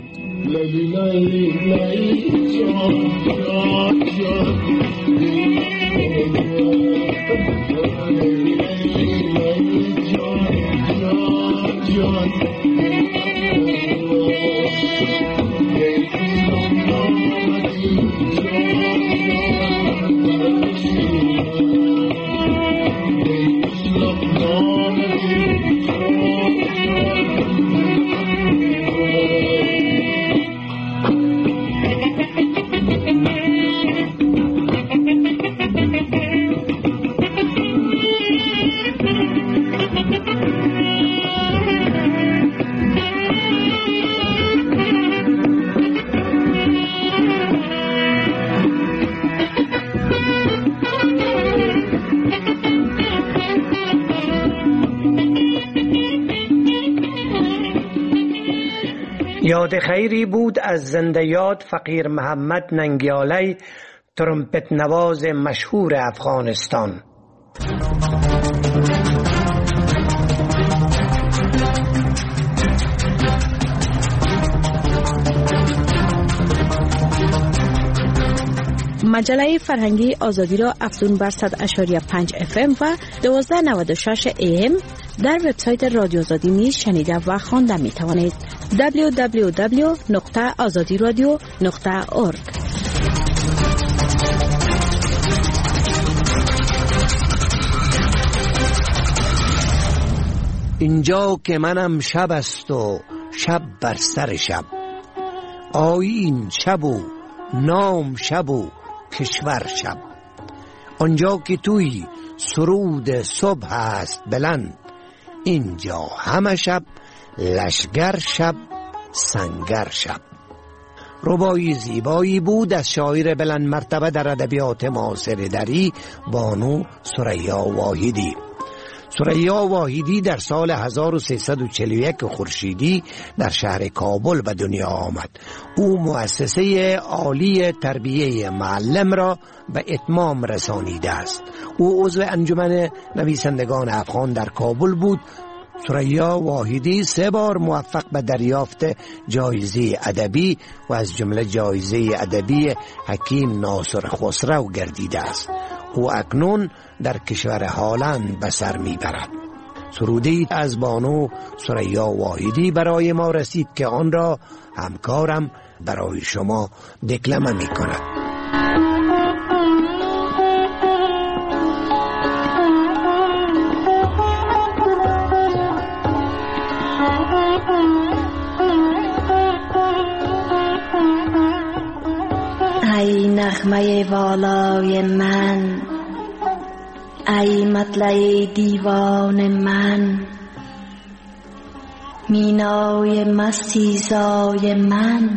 یاد خیری بود از زنده یاد فقیر محمد ننگیالای، ترمپت نواز مشهور افغانستان. مجله فرهنگی آزادی را افزون بر صد و شش و پنج اف ام و دوازده نود و شش ای ام در وبسایت رادیو آزادی نیز شنیده و خوانده می توانید. دبلیو دبلیو دبلیو نقطه آزادی رادیو نقطه اورگ. اینجا که منم شب است و شب بر سر شب، آیین شب و نام شب و کشور شب. آنجا که توی سرود صبح است بلند، اینجا همه شب لشگر شب سنگر شب. ربایی زیبایی بود از شاعر بلند مرتبه در ادبیات معاصر دری، بانو ثریا واحدی. ثریا واحدی در سال هزار و سیصد و چهل و یک خورشیدی در شهر کابل به دنیا آمد. او مؤسسه عالی تربیه معلم را به اتمام رسانیده است. او عضو انجمن نویسندگان افغان در کابل بود. ثریا واحدی سه بار موفق به دریافت جایزه ادبی و از جمله جایزه ادبی حکیم ناصر خسرو گردیده است. او اکنون در کشور هلند به سر میبرد. سرودی از بانو ثریا واحدی برای ما رسید که آن را همکارم برای شما دکلمه می کند. ای نغمه والای من، ای مطلع دیوان من، مینای مستیزای من،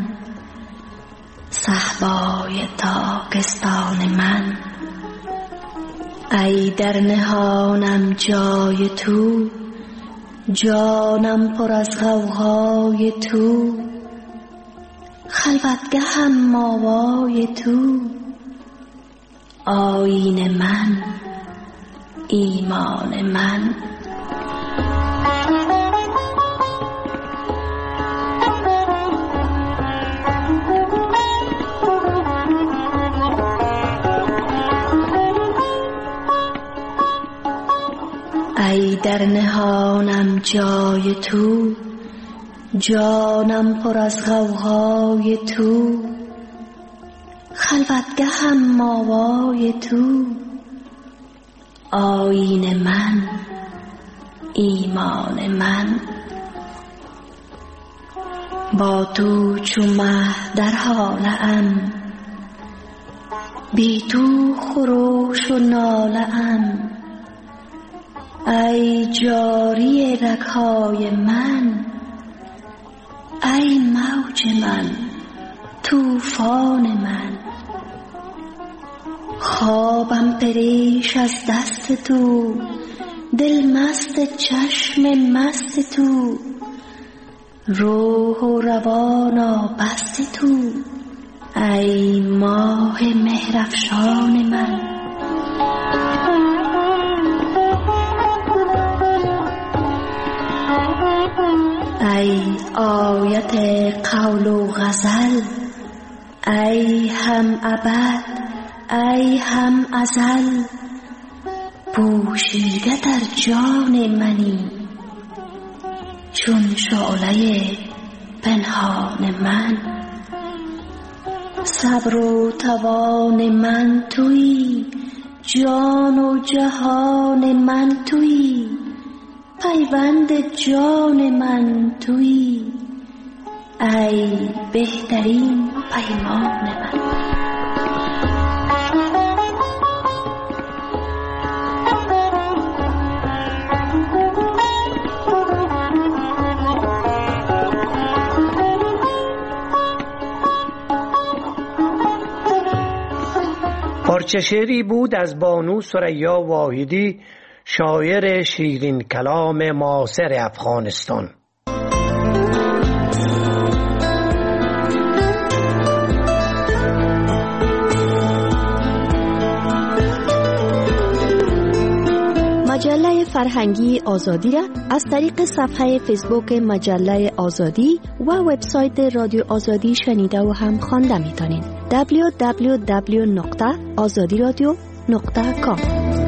صحبای تاکستان من. ای در نهانم جای تو، جانم پر از غوغای تو، خلوتگهم ماوای تو، آیین من، ایمان من. ای در نهانم جای تو، جانم پر از غوغای تو، خلوتگهم ماوای تو، آیین من، ایمان من. با تو چو مه در حاله ام، بی تو خروش و ناله ام، ای جاری رگ‌های من، ای موج من، طوفان من. خوابم پریش از دست تو، دل مست چشم مست تو، روح و روان آبست تو، ای ماه مهرافشان من. ای آیت قول و غزل، ای هم ابد ای هم ازل، پوشیده در جان منی چون شعله پنهان من. صبر و توان من تویی، جان و جهان من تویی، پیوند جان من تویی، ای بهترین پیمان من. پارچه شعری بود از بانو ثریا واحدی، شاعر شیرین کلام معاصر افغانستان. مجله فرهنگی آزادی را از طریق صفحه فیسبوک مجله آزادی و وبسایت رادیو آزادی شنیده و هم خوانده می‌تونید. دبلیو دبلیو دبلیو نقطه آزادی رادیو نقطه کام.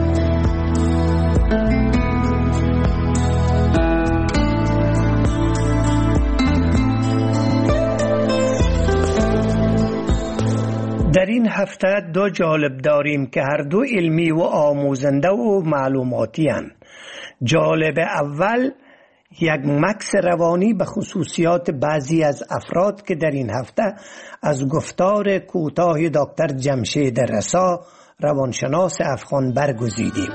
در این هفته دو جالب داریم که هر دو علمی و آموزنده و معلوماتی هستند. جالب اول یک مکس روانی به خصوصیات بعضی از افراد که در این هفته از گفتار کوتاه دکتر جمشید رسا روانشناس افغان برگزیدیم.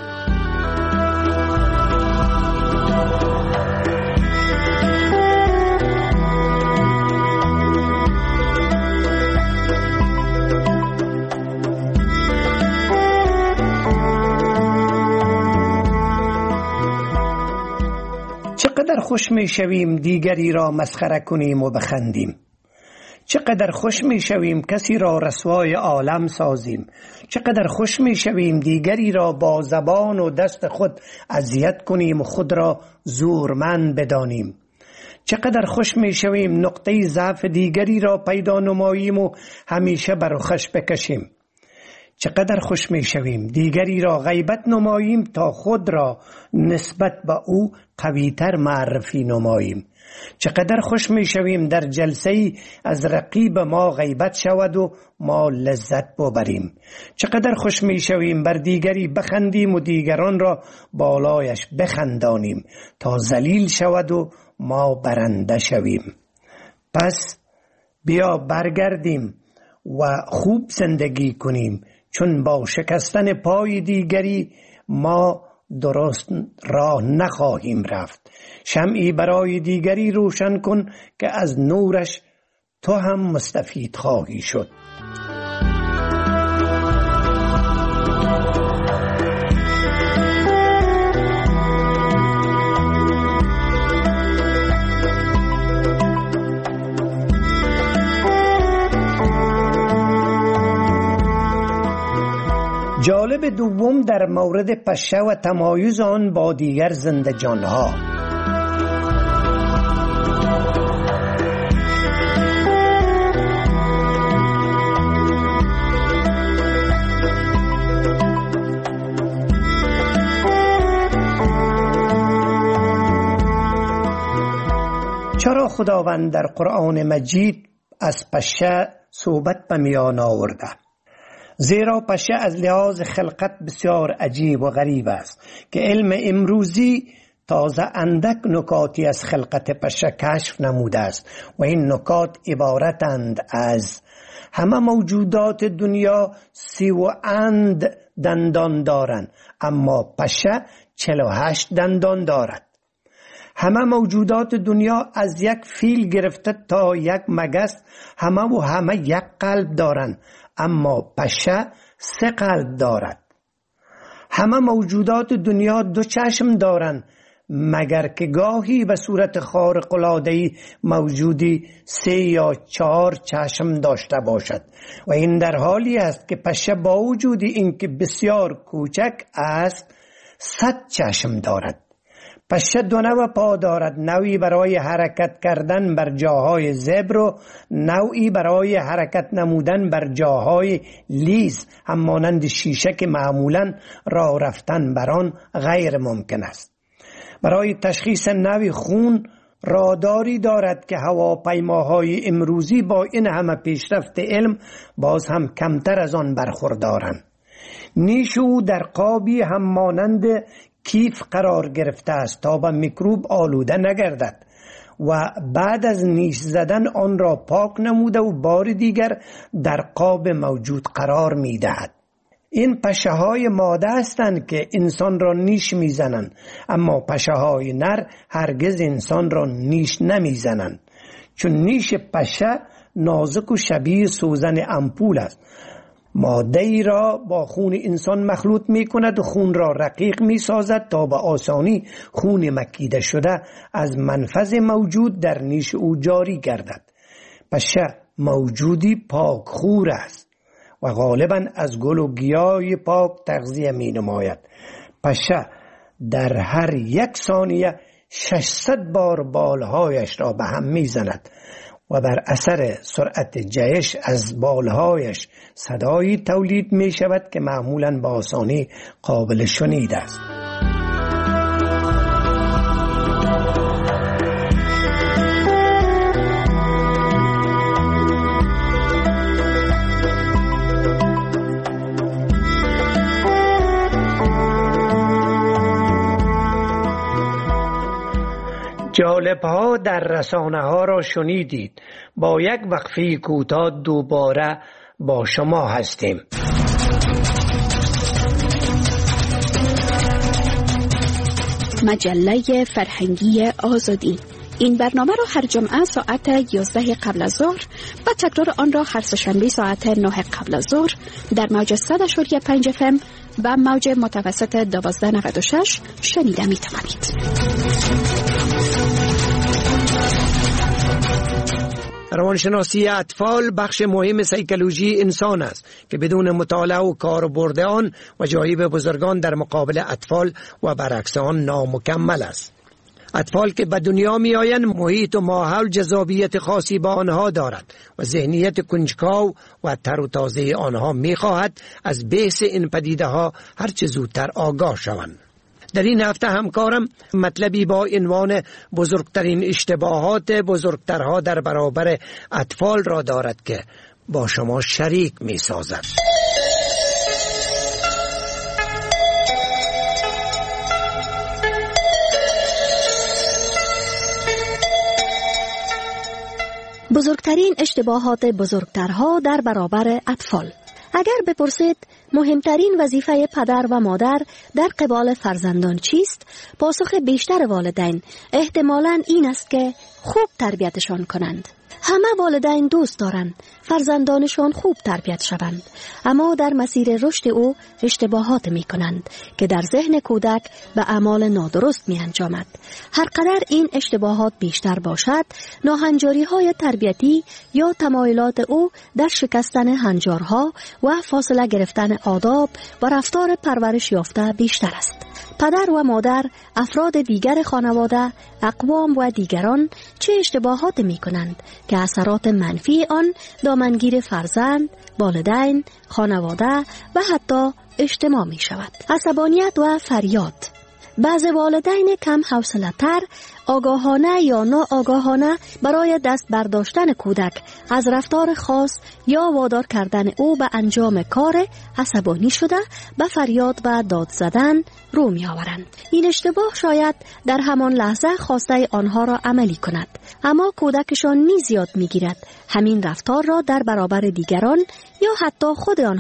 چقدر خوش می شویم دیگری را مسخره کنیم و بخندیم. چقدر خوش می شویم کسی را رسوای عالم سازیم. چقدر خوش می شویم دیگری را با زبان و دست خود اذیت کنیم و خود را زورمند بدانیم. چقدر خوش می شویم نقطه ضعف دیگری را پیدا نماییم و همیشه بر رخش بکشیم. چقدر خوش می شویم دیگری را غیبت نماییم تا خود را نسبت به او قویتر معرفی نماییم. چقدر خوش می شویم در جلسه از رقیب ما غیبت شود و ما لذت ببریم. چقدر خوش می شویم بر دیگری بخندیم و دیگران را بالایش بخندانیم تا ذلیل شود و ما برنده شویم. پس بیا برگردیم و خوب زندگی کنیم، چون با شکستن پای دیگری ما درست راه نخواهیم رفت. شمعی برای دیگری روشن کن که از نورش تو هم مستفید خواهی شد. جالب دوم در مورد پشه و تمایز آن با دیگر زنده جانها. چرا خداوند در قرآن مجید از پشه صحبت به میان آورده؟ زیرا پشه از لحاظ خلقت بسیار عجیب و غریب است که علم امروزی تازه اندک نکاتی از خلقت پشه کشف نموده است و این نکات عبارتند از همه موجودات دنیا سی و اند دندان دارند، اما پشه چهل و هشت دندان دارد. همه موجودات دنیا از یک فیل گرفته تا یک مگس همه و همه یک قلب دارند، اما پشه سه قلب دارد. همه موجودات دنیا دو چشم دارند، مگر که گاهی به صورت خارق العاده‌ای موجودی سه یا چهار چشم داشته باشد و این در حالی است که پشه با وجود اینکه بسیار کوچک است صد چشم دارد. پشه دو نوع پا دارد، نوعی برای حرکت کردن بر جاهای زبر و نوعی برای حرکت نمودن بر جاهای لیز همانند شیشه که معمولاً راه رفتن بر آن غیر ممکن است. برای تشخیص نوع خون راداری دارد که هواپیماهای امروزی با این همه پیشرفت علم باز هم کمتر از آن برخوردارند. نیش او در قابی همانند کیف قرار گرفته است تا به میکروب آلوده نگردد و بعد از نیش زدن آن را پاک نموده و بار دیگر در قاب موجود قرار می دهد. این پشه های ماده هستند که انسان را نیش می زنند، اما پشه های نر هرگز انسان را نیش نمی زنند، چون نیش پشه نازک و شبیه سوزن امپول است. ماده ای را با خون انسان مخلوط می کند و خون را رقیق می سازد تا به آسانی خون مکیده شده از منفذ موجود در نیش او جاری گردد. پشه موجودی پاک خور است و غالبا از گل و گیاه پاک تغذیه می نماید. پشه در هر یک ثانیه ششصد بار بالهایش را به هم می زند و بر اثر سرعت جهش از بالهایش صدایی تولید می شود که معمولاً با آسانی قابل شنید است. جالب ها در رسانه ها را شنیدید. با یک وقفه کوتاه دوباره با شما هستیم. مجله فرهنگی آزادی. این برنامه را هر جمعه ساعت یازده قبل از ظهر و تکرار آن را هر سه‌شنبه ساعت نه قبل از ظهر در موج صد و پنج اف ام و موج متوسط دوازده نود و شش شنیده می توانید. روانشناسی اطفال بخش مهم سیکولوژی انسان است که بدون مطالعه و کاربرد آن وجایب بزرگان در مقابل اطفال و برعکس آن نامکمل است. اطفال که به دنیا می آیند محیط و ماحول جذابیت خاصی با آنها دارد و ذهنیت کنجکاو و تر و تازه آنها می خواهد از بحث این پدیده ها هر چه زودتر آگاه شوند. در این هفته همکارم مطلبی با عنوان بزرگترین اشتباهات بزرگترها در برابر اطفال را دارد که با شما شریک می سازد. بزرگترین اشتباهات بزرگترها در برابر اطفال. اگر بپرسید مهمترین وظیفه پدر و مادر در قبال فرزندان چیست؟ پاسخ بیشتر والدین احتمالاً این است که خوب تربیتشان کنند. همه والدین دوست دارند فرزندانشان خوب تربیت شوند، اما در مسیر رشد او اشتباهات می کنند که در ذهن کودک به اعمال نادرست می انجامد. هر قدر این اشتباهات بیشتر باشد، ناهنجاری های تربیتی یا تمایلات او در شکستن هنجارها و فاصله گرفتن آداب و رفتار پرورش یافته بیشتر است. پدر و مادر، افراد دیگر خانواده، اقوام و دیگران چه اشتباهات می کنند که اثرات منفی آن دامنگیر فرزند، والدین، خانواده و حتی اجتماع می شود. عصبانیت و فریاد. بعض والدین کم حوصله‌تر آگاهانه یا ناآگاهانه برای دست برداشتن کودک از رفتار خاص یا وادار کردن او به انجام کار عصبانی شده به فریاد و داد زدن رو می آورند. این اشتباه شاید در همان لحظه خواسته آنها را عملی کند، اما کودکشان نیز یاد می گیرد همین رفتار را در برابر دیگران یا حتی خود آنها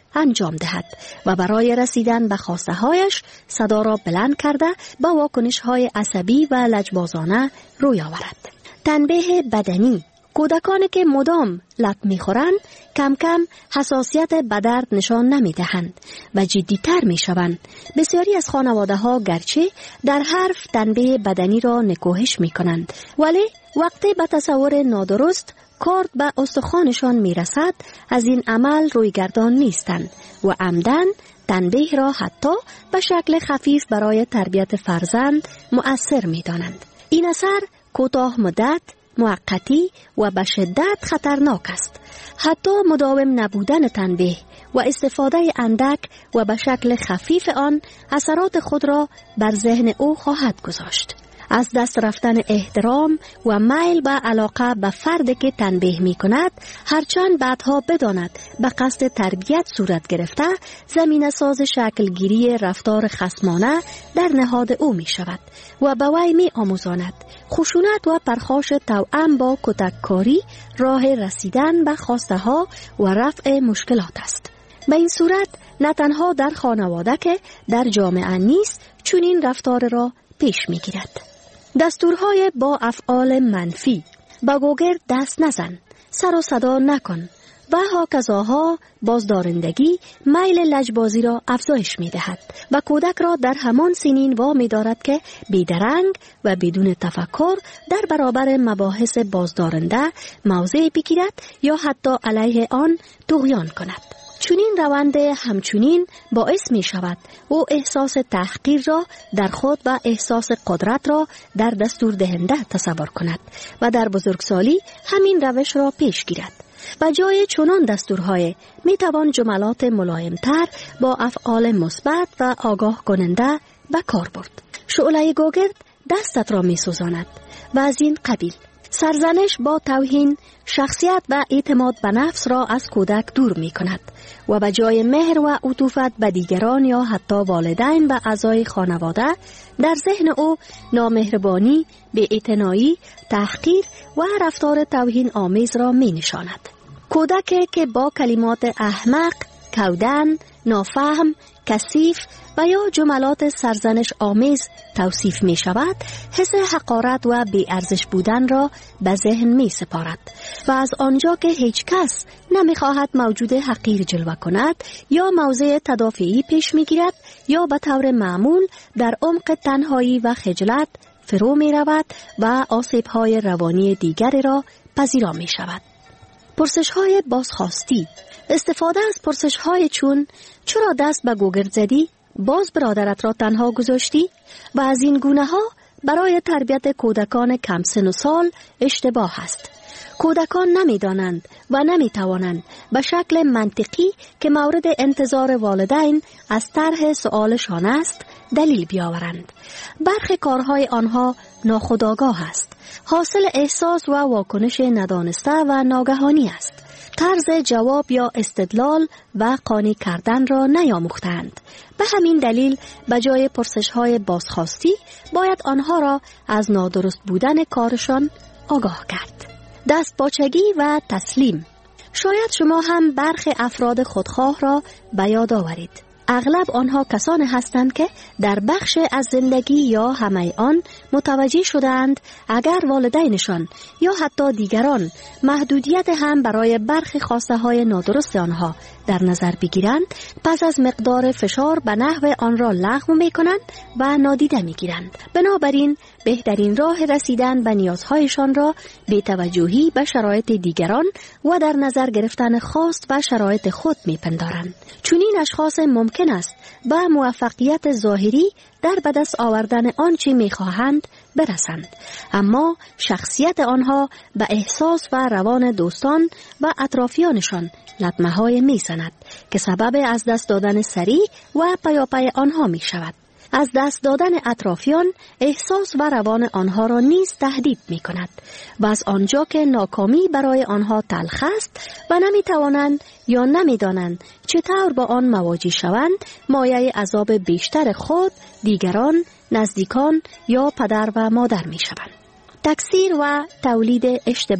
انجام دهد و برای رسیدن به خواسته هایش صدا را بلند کرده با واکنش های عصبی و لجبازانه روی آورد. تنبیه بدنی: کودکانی که مدام لط می‌خورند کم کم حساسیت به درد نشان نمی‌دهند و جدی‌تر می‌شوند. بسیاری از خانواده‌ها گرچه در حرف تنبیه بدنی را نکوهش می‌کنند، ولی وقتی به تصور نادرست کارد به استخوانشان می‌رسد از این عمل رویگردان نیستند و عمدن تنبیه را حتی به شکل خفیف برای تربیت فرزند مؤثر می‌دانند. این اثر کوتاه مدت، موقتی و به شدت خطرناک است. حتی مداوم نبودن تنبیه و استفاده اندک و به شکل خفیف آن اثرات خود را بر ذهن او خواهد گذاشت. از دست رفتن احترام و میل به علاقه به فردی که تنبیه می کند، هرچند بعدها بداند به قصد تربیت صورت گرفته، زمینه ساز شکلگیری رفتار خصمانه در نهاد او می شود و به وی می آموزاند خشونت و پرخاش توأم با کتککاری راه رسیدن به خواسته ها و رفع مشکلات است. به این صورت نه تنها در خانواده که در جامعه نیز چنین رفتار را پیش می گیرد. دستورهای با افعال منفی: با گوگرد دست نزن، سر و صدا نکن و هاکذاها بازدارندگی میل لجبازی را افزایش می دهد و کودک را در همان سنین وامی دارد که بیدرنگ و بدون تفکر در برابر مباحث بازدارنده موضع بگیرد یا حتی علیه آن طغیان کند. چنین روند همچنین باعث می شود او احساس تحقیر را در خود و احساس قدرت را در دستور دهنده تصور کند و در بزرگسالی همین روش را پیش گیرد. به جای چنان دستورهای می توان جملات ملایمتر با افعال مثبت و آگاه کننده به کار برد. شعله گوگرد دستت را می سوزاند و از این قبیل. سرزنش با توهین شخصیت و اعتماد به نفس را از کودک دور می کند و به جای مهر و عطوفت به دیگران یا حتی والدین و اعضای خانواده، در ذهن او نامهربانی، بی‌اعتنایی، تحقیر و رفتار توهین آمیز را می نشاند. کودکی که با کلمات احمق، کودن، نافهم، کثیف و یا جملات سرزنش آمیز توصیف می شود، حس حقارت و بی‌ارزش بودن را به ذهن می سپارد و از آنجا که هیچ کس نمی خواهد موجود حقیر جلوه کند یا موضع تدافعی پیش می گیرد یا به طور معمول در عمق تنهایی و خجلت فرو می رود و آسیب های روانی دیگری را پذیرا می شود. پرسش های بازخواستی: استفاده از پرسش های چون چرا دست به گوگرد زدی؟ باز برادرت را تنها گذاشتی؟ و از این گونه ها برای تربیت کودکان کم سن و سال اشتباه است. کودکان نمی دانند و نمی توانند به شکل منطقی که مورد انتظار والدین از طرح سؤالشان است دلیل بیاورند. برخی کارهای آنها ناخودآگاه است. حاصل احساس و واکنش ندانسته و ناگهانی است. طرز جواب یا استدلال و قانع کردن را نیاموختند. به همین دلیل به جای پرسش‌های بازخواستی باید آنها را از نادرست بودن کارشان آگاه کرد. دستپاچگی و تسلیم: شاید شما هم برخی افراد خودخواه را به یاد آورید. اغلب آنها کسانی هستند که در بخش از زندگی یا همه آن متوجه شدند اگر والدینشان یا حتی دیگران محدودیت هم برای برخی خواسته های نادرست آنها در نظر بگیرند، پس از مقدار فشار به نحو آن را لغو می کنند و نادیده می گیرند. بنابراین بهترین راه رسیدن به نیازهایشان را بی توجهی به شرایط دیگران و در نظر گرفتن خواست و شرایط خود می پندارند. چنین اشخاص ممکن است با موفقیت ظاهری در به دست آوردن آنچه می خواهند برسند، اما شخصیت آنها به احساس و روان دوستان و اطرافیانشان لطمه های می زند که سبب از دست دادن سریع و پیاپی آنها می شود. از دست دادن اطرافیان احساس و روان آنها را نیز تهدید می کند و از آنجا که ناکامی برای آنها تلخ است و نمی توانند یا نمی دانند چطور با آن مواجه شوند، مایه عذاب بیشتر خود، دیگران، نزدیکان یا پدر و مادر می شوند. تکثیر و تولید اشتباه: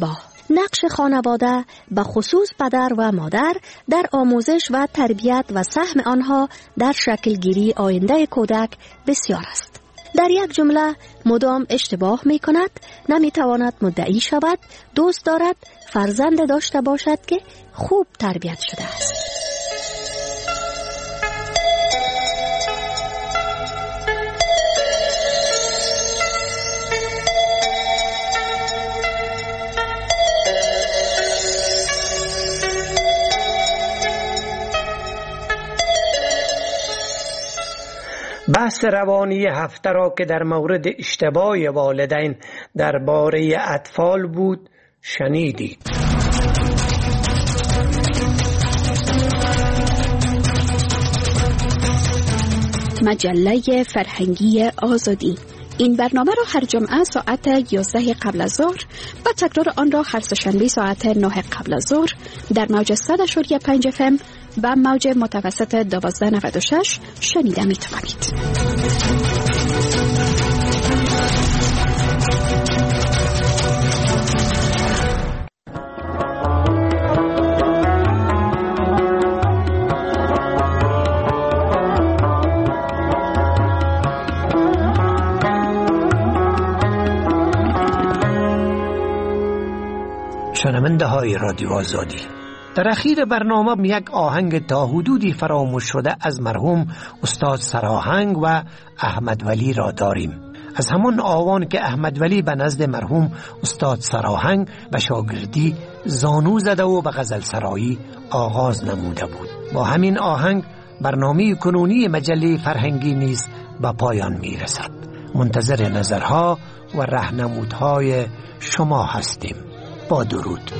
نقش خانواده به خصوص پدر و مادر در آموزش و تربیت و سهم آنها در شکلگیری آینده کودک بسیار است. در یک جمله مدام اشتباه می کند، نمی تواند مدعی شود، دوست دارد فرزند داشته باشد که خوب تربیت شده است. بحث روانی هفته را که در مورد اشتباه والدین درباره اطفال بود شنیدید. مجله فرهنگی آزادی. این برنامه را هر جمعه ساعت یازده قبل از ظهر و تکرار آن را هر سه‌شنبه ساعت نه قبل از ظهر در موج صد و پنج اف ام و موج متوسط دوازده نود و شش شنیده می توانید. شنونده های رادیو آزادی، در اخیر برنامه یک آهنگ تا حدودی فراموش شده از مرحوم استاد سراهنگ و احمد ولی را داریم. از همان آوان که احمد ولی به نزد مرحوم استاد سراهنگ و شاگردی زانو زده و به غزل سرایی آغاز نموده بود. با همین آهنگ برنامه کنونی مجله فرهنگی نیز به پایان می رسد. منتظر نظرها و راهنمودهای شما هستیم. با درود.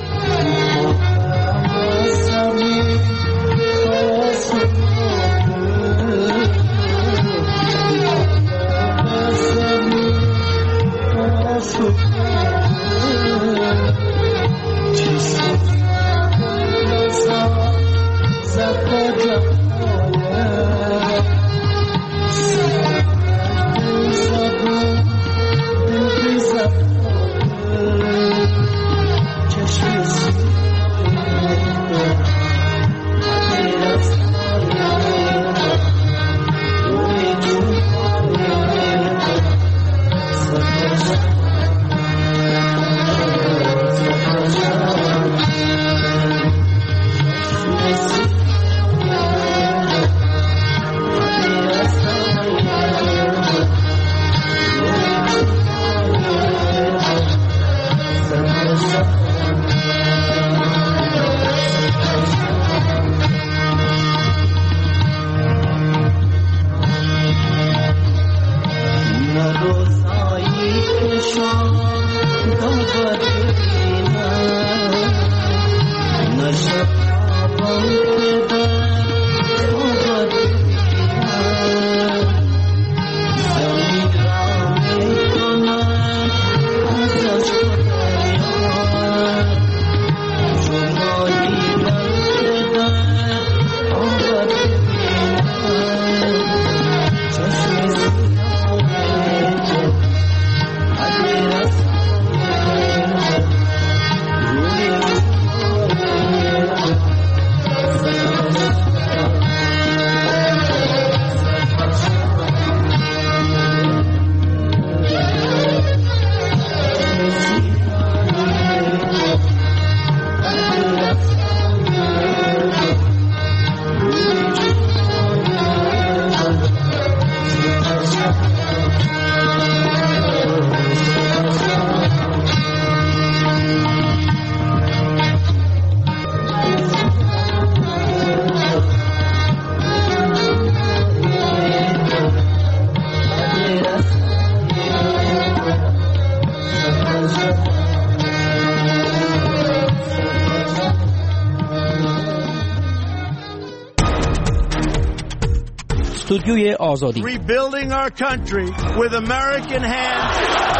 استودیوی آزادی. Rebuilding our country with American hands.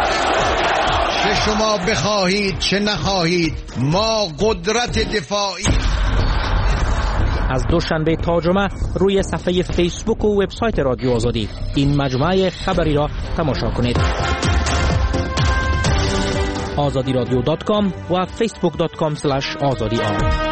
چه شما بخواهید چه نخواهید ما قدرت دفاعی. از دوشنبه تا جمعه روی صفحه فیسبوک و وبسایت رادیو آزادی این مجموعه خبری را تماشا کنید. آزادی رادیو دات کام و فیسبوک دات کام سلش آزادی آر.